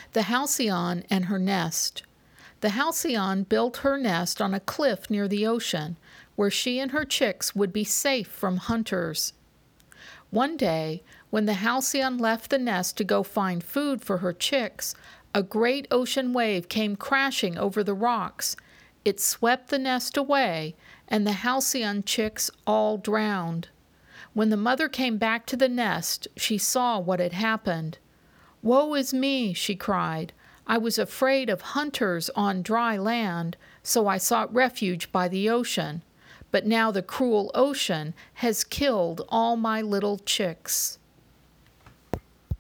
The Halcyon and her nest. The Halcyon built her nest on a cliff near the ocean, where she and her chicks would be safe from hunters. One day, when the Halcyon left the nest to go find food for her chicks, a great ocean wave came crashing over the rocks. It swept the nest away, and the Halcyon chicks all drowned. When the mother came back to the nest, she saw what had happened. "Woe is me," she cried. "I was afraid of hunters on dry land, so I sought refuge by the ocean. But now the cruel ocean has killed all my little chicks."